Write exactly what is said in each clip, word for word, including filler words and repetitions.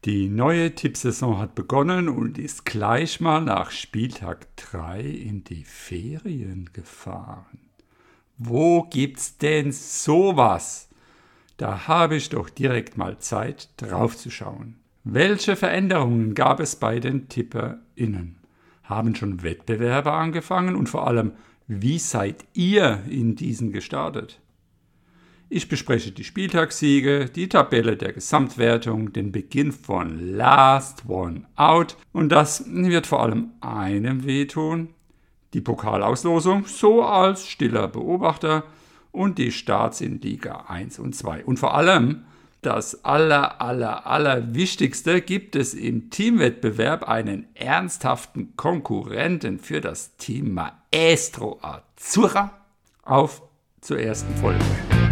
Die neue Tippsaison hat begonnen und ist gleich mal nach Spieltag drei in die Ferien gefahren. Wo gibt's denn sowas? Da habe ich doch direkt mal Zeit, drauf zu schauen. Welche Veränderungen gab es bei den TipperInnen? Haben schon Wettbewerbe angefangen und vor allem, wie seid ihr in diesen gestartet? Ich bespreche die Spieltagssiege, die Tabelle der Gesamtwertung, den Beginn von Last One Out und das wird vor allem einem wehtun, die Pokalauslosung so als stiller Beobachter und die Starts in Liga eins und zwei. Und vor allem das aller, aller, aller Wichtigste, gibt es im Teamwettbewerb einen ernsthaften Konkurrenten für das Team Maestro Azzurra. Auf zur ersten Folge.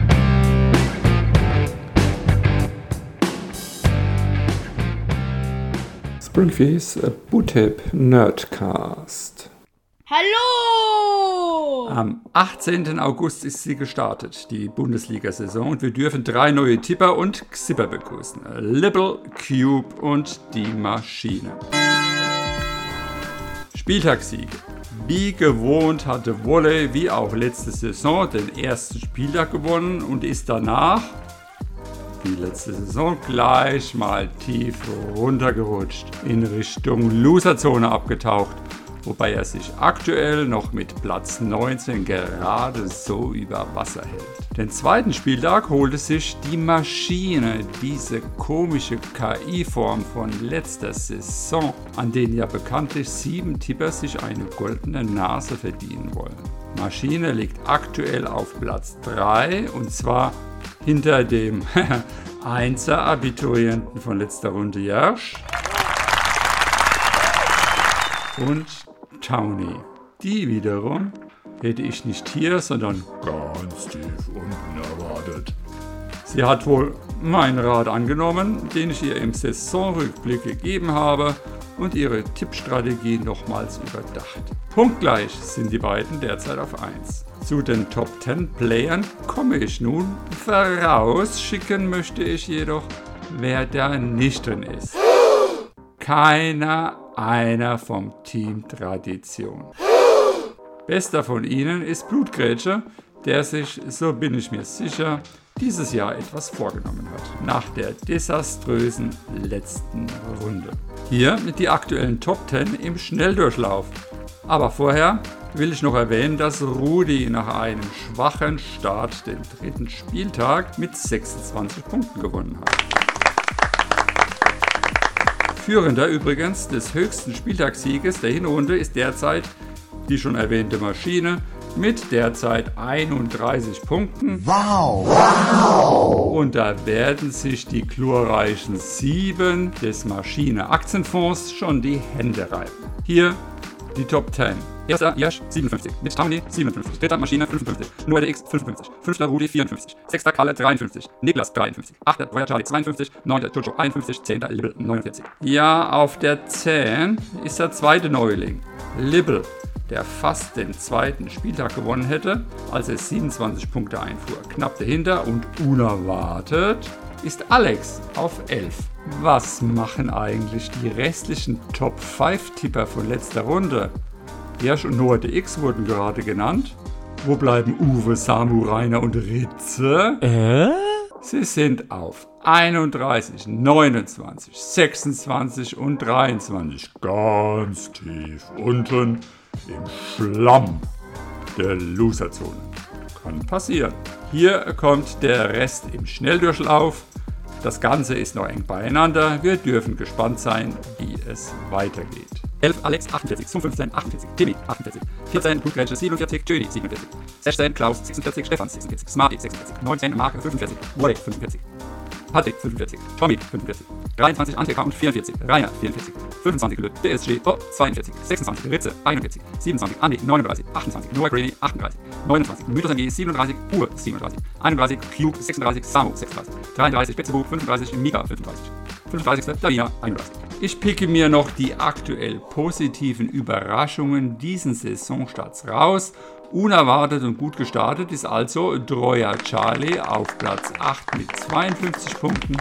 Springfields Bootip Nerdcast. Hallo! Am achtzehnten August ist sie gestartet, die Bundesliga-Saison, und wir dürfen drei neue Tipper und Xipper begrüßen. Libble, Cube und die Maschine. Spieltagssiege. Wie gewohnt hatte Wolle, wie auch letzte Saison, den ersten Spieltag gewonnen und ist danach, wie letzte Saison, gleich mal tief runtergerutscht, in Richtung Loserzone abgetaucht, wobei er sich aktuell noch mit Platz neunzehn gerade so über Wasser hält. Den zweiten Spieltag holte sich die Maschine, diese komische K I-Form von letzter Saison, an denen ja bekanntlich sieben Tipper sich eine goldene Nase verdienen wollen. Maschine liegt aktuell auf Platz drei und zwar hinter dem Einser-Abiturienten von letzter Runde Jersch und Townie. Die wiederum hätte ich nicht hier, sondern ganz tief unten erwartet. Sie hat wohl meinen Rat angenommen, den ich ihr im Saisonrückblick gegeben habe, und ihre Tippstrategie nochmals überdacht. Punktgleich sind die beiden derzeit auf eins. Zu den Top zehn Playern komme ich nun. Vorausschicken möchte ich jedoch, wer da nicht drin ist. Keiner einer vom Team Tradition. Bester von ihnen ist Blutgrätsche, der sich, so bin ich mir sicher, dieses Jahr etwas vorgenommen hat. Nach der desaströsen letzten Runde. Hier mit die aktuellen Top zehn im Schnelldurchlauf. Aber vorher will ich noch erwähnen, dass Rudi nach einem schwachen Start den dritten Spieltag mit sechsundzwanzig Punkten gewonnen hat. Führender übrigens des höchsten Spieltagssieges der Hinrunde ist derzeit die schon erwähnte Maschine mit derzeit einunddreißig Punkten. Wow! Wow! Und da werden sich die glorreichen sieben des Maschine Aktienfonds schon die Hände reiben. Hier die Top zehn. Erster Jersch siebenundfünfzig, mit Townie siebenundfünfzig, dritter Maschine fünfundfünfzig, Noah D X fünfundfünfzig, fünfter Rudi vierundfünfzig, sechster Kalle dreiundfünfzig, Niklas dreiundfünfzig, achter Royal Charlie zweiundfünfzig, neunter Jojo einundfünfzig, zehnter Libble neunundvierzig. Ja, auf der zehn ist der zweite Neuling, Libble, der fast den zweiten Spieltag gewonnen hätte, als er siebenundzwanzig Punkte einfuhr. Knapp dahinter und unerwartet ist Alex auf elf. Was machen eigentlich die restlichen Top fünf Tipper von letzter Runde? Jersch und Noah D X wurden gerade genannt. Wo bleiben Uwe, Samu, Rainer und Ritze? Äh? Sie sind auf einunddreißig, neunundzwanzig, sechsundzwanzig und dreiundzwanzig ganz tief unten im Schlamm der Loserzone. Kann passieren. Hier kommt der Rest im Schnelldurchlauf. Das Ganze ist noch eng beieinander. Wir dürfen gespannt sein, wie es weitergeht. elf Alex achtundvierzig, fünfzehn achtundvierzig, Timmy achtundvierzig, vierzehn Blutgrätsche siebenundvierzig, Jöni siebenundvierzig, sechzehn Klaus sechsundvierzig, Stefan sechsundvierzig, Smarty sechsundvierzig, neunzehn Marke fünfundvierzig, Wolle fünfundvierzig, Patrick fünfundvierzig, Tommy fünfundvierzig, dreiundzwanzig Antika und vierundvierzig, Rainer vierundvierzig, fünfundzwanzig Lüt, D S G, oh, zweiundvierzig, sechsundzwanzig Ritze einundvierzig, siebenundzwanzig Andi neununddreißig, achtundzwanzig Noah Greeny achtunddreißig, neunundzwanzig Mythos M G siebenunddreißig, Uhr siebenunddreißig, einunddreißig Cube sechsunddreißig, Samu sechsunddreißig, dreiunddreißig Betzebuch fünfunddreißig, Mika fünfunddreißig, fünfunddreißig Davina einunddreißig. Ich picke mir noch die aktuell positiven Überraschungen diesen Saisonstarts raus. Unerwartet und gut gestartet ist also Royal Charlie auf Platz acht mit zweiundfünfzig Punkten.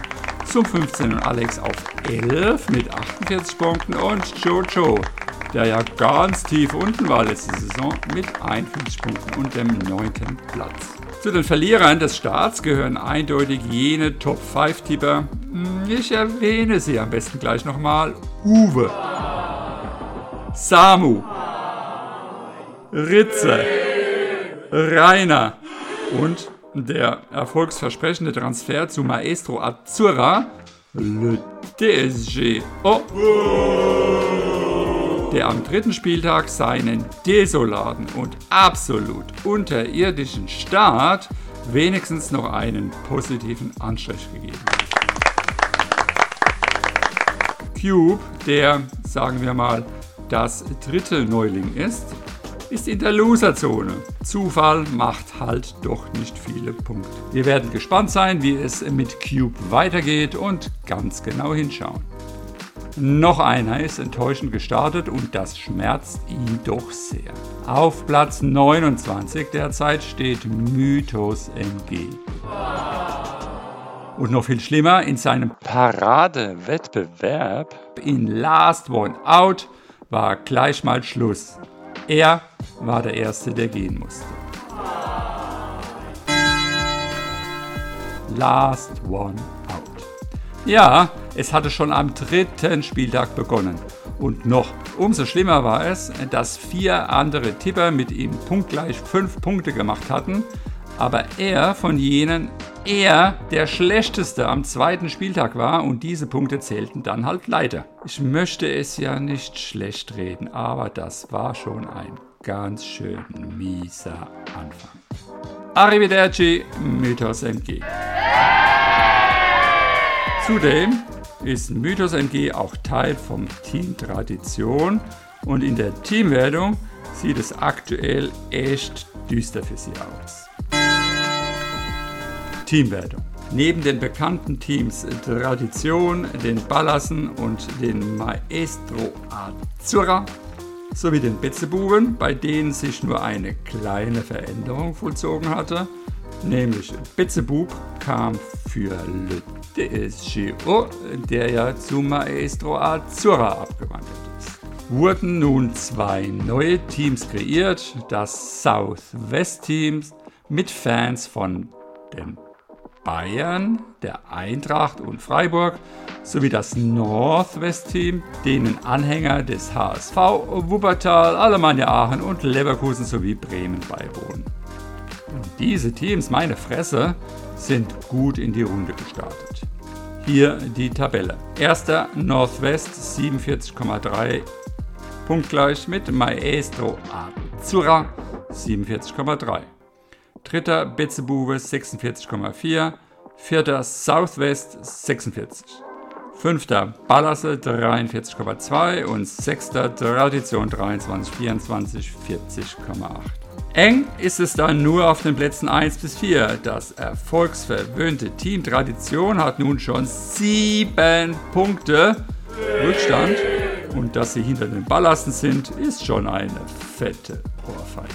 Zum fünfzehn und Alex auf elf mit achtundvierzig Punkten und Jojo, der ja ganz tief unten war letzte Saison, mit einundfünfzig Punkten und dem neunten Platz. Zu den Verlierern des Starts gehören eindeutig jene Top fünf Tipper. Ich erwähne sie am besten gleich nochmal. Uwe, Samu, Ritze, Rainer und der erfolgsversprechende Transfer zu Maestro Azzurra, Le D S G O, der am dritten Spieltag seinen desolaten und absolut unterirdischen Start wenigstens noch einen positiven Anstrich gegeben hat. Cube, der, sagen wir mal, das dritte Neuling ist, ist in der Loserzone. Zufall macht halt doch nicht viele Punkte. Wir werden gespannt sein, wie es mit Cube weitergeht und ganz genau hinschauen. Noch einer ist enttäuschend gestartet und das schmerzt ihn doch sehr. Auf Platz neunundzwanzig derzeit steht Mythos M G. Und noch viel schlimmer, in seinem Paradewettbewerb in Last One Out war gleich mal Schluss. Er war der Erste, der gehen musste. Last One Out. Ja, es hatte schon am dritten Spieltag begonnen. Und noch umso schlimmer war es, dass vier andere Tipper mit ihm punktgleich fünf Punkte gemacht hatten, aber er von jenen er der Schlechteste am zweiten Spieltag war und diese Punkte zählten dann halt leider. Ich möchte es ja nicht schlecht reden, aber das war schon ein ganz schön mieser Anfang. Arrivederci, Mythos M G. Zudem ist Mythos M G auch Teil vom Team Tradition und in der Teamwertung sieht es aktuell echt düster für sie aus. Teamwertung. Neben den bekannten Teams Tradition, den Ballassen und den Maestro Azzurra sowie den Betzebuben, bei denen sich nur eine kleine Veränderung vollzogen hatte, nämlich Betzebub kam für Le D S G O, der ja zu Maestro Azzurra abgewandelt ist. Wurden nun zwei neue Teams kreiert, das Southwest Team mit Fans von den Bayern, der Eintracht und Freiburg sowie das Northwest-Team, denen Anhänger des H S V, Wuppertal, Alemannia Aachen und Leverkusen sowie Bremen beiwohnen. Und diese Teams, meine Fresse, sind gut in die Runde gestartet. Hier die Tabelle. Erster Northwest siebenundvierzig Komma drei punktgleich mit Maestro Azzurra siebenundvierzig Komma drei. Dritter Betzebube sechsundvierzig Komma vier, vierter Southwest sechsundvierzig, fünfter Ballasse dreiundvierzig Komma zwei und sechster Tradition dreiundzwanzig, vierundzwanzig, vierzig Komma acht. Eng ist es dann nur auf den Plätzen eins bis vier. Das erfolgsverwöhnte Team Tradition hat nun schon sieben Punkte Rückstand und dass sie hinter den Ballassen sind, ist schon eine fette Ohrfeige.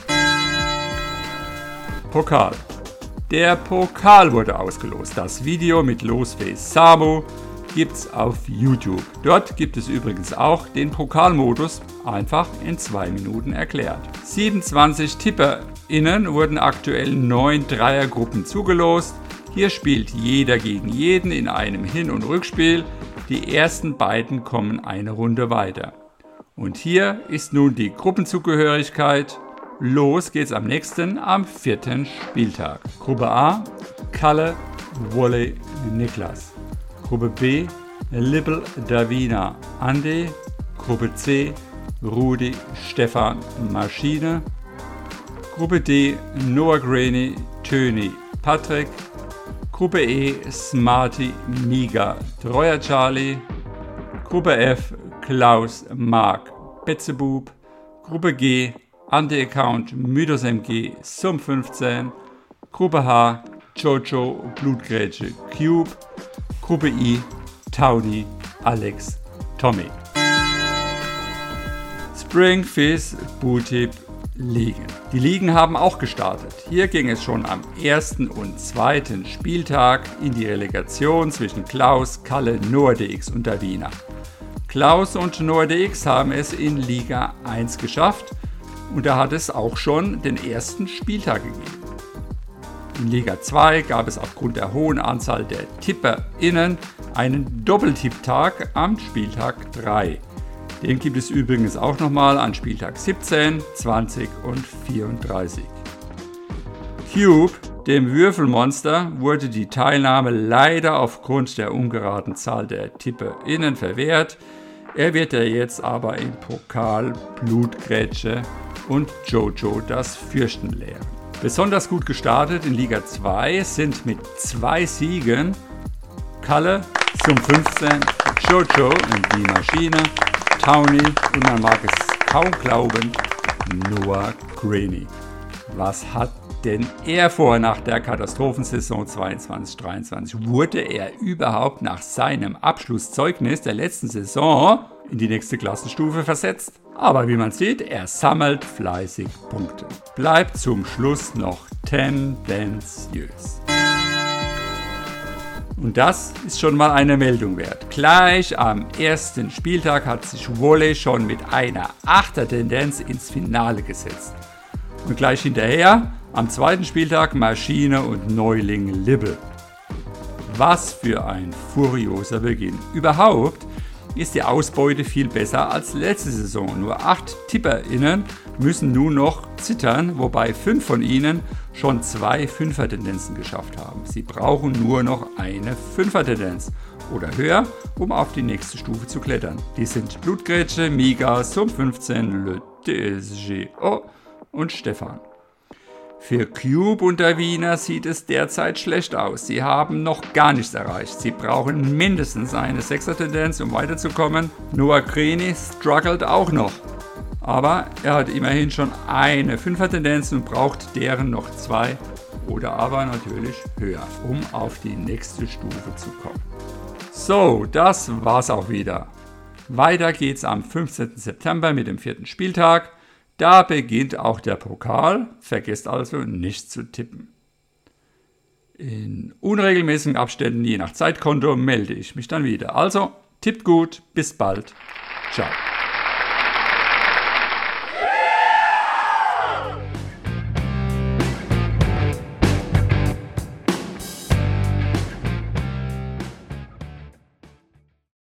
Pokal. Der Pokal wurde ausgelost. Das Video mit Losfee Samu gibt's auf YouTube. Dort gibt es übrigens auch den Pokalmodus, einfach in zwei Minuten erklärt. siebenundzwanzig TipperInnen wurden aktuell neun Dreiergruppen zugelost. Hier spielt jeder gegen jeden in einem Hin- und Rückspiel. Die ersten beiden kommen eine Runde weiter. Und hier ist nun die Gruppenzugehörigkeit. Los geht's am nächsten, am vierten Spieltag. Gruppe A, Kalle, Wolle, Niklas. Gruppe B, Lippel, Davina, Andi. Gruppe C, Rudi, Stefan, Maschine. Gruppe D, Noah Graney, Töni, Patrick. Gruppe E, Smarty, Miga, Treuer Charlie. Gruppe F, Klaus, Mark, Betzebub. Gruppe G, Anti-Account Mythos M G, Sum fünfzehn, Gruppe H, Jojo, Blutgrätsche, Cube, Gruppe I, Taudi, Alex, Tommy. Springfizz, Bootip, Ligen. Die Ligen haben auch gestartet. Hier ging es schon am ersten und zweiten Spieltag in die Relegation zwischen Klaus, Kalle, NoahDX und der Wiener. Klaus und NoahDX haben es in Liga eins geschafft und da hat es auch schon den ersten Spieltag gegeben. In Liga zwei gab es aufgrund der hohen Anzahl der TipperInnen einen Doppeltipptag am Spieltag drei. Den gibt es übrigens auch nochmal an Spieltag siebzehn, zwanzig und vierunddreißig. Cube, dem Würfelmonster, wurde die Teilnahme leider aufgrund der ungeraden Zahl der TipperInnen verwehrt. Er wird ja jetzt aber im Pokal Blutgrätsche und Jojo das Fürchten lehren. Besonders gut gestartet in Liga zwei sind mit zwei Siegen Kalle zum fünfzehn, Jojo und die Maschine, Towny und man mag es kaum glauben, Noah Greeny. Was hat denn er vor nach der Katastrophensaison zweiundzwanzig dreiundzwanzig? Wurde er überhaupt nach seinem Abschlusszeugnis der letzten Saison in die nächste Klassenstufe versetzt? Aber wie man sieht, er sammelt fleißig Punkte. Bleibt zum Schluss noch tendenziös. Und das ist schon mal eine Meldung wert. Gleich am ersten Spieltag hat sich Wolle schon mit einer Achter-Tendenz ins Finale gesetzt. Und gleich hinterher, am zweiten Spieltag, Maschine und Neuling Libbe. Was für ein furioser Beginn. Überhaupt ist die Ausbeute viel besser als letzte Saison. Nur acht TipperInnen müssen nun noch zittern, wobei fünf von ihnen schon zwei Fünfer-Tendenzen geschafft haben. Sie brauchen nur noch eine Fünfer-Tendenz oder höher, um auf die nächste Stufe zu klettern. Die sind Blutgrätsche, Miga, Sum fünfzehn, Le D S G O und Stefan. Für Cube und der Wiener sieht es derzeit schlecht aus. Sie haben noch gar nichts erreicht. Sie brauchen mindestens eine Sechser-Tendenz, um weiterzukommen. Noah Greeny struggelt auch noch. Aber er hat immerhin schon eine Fünfer-Tendenz und braucht deren noch zwei oder aber natürlich höher, um auf die nächste Stufe zu kommen. So, das war's auch wieder. Weiter geht's am fünfzehnten September mit dem vierten Spieltag. Da beginnt auch der Pokal. Vergesst also nicht zu tippen. In unregelmäßigen Abständen, je nach Zeitkonto, melde ich mich dann wieder. Also, tippt gut, bis bald. Ciao.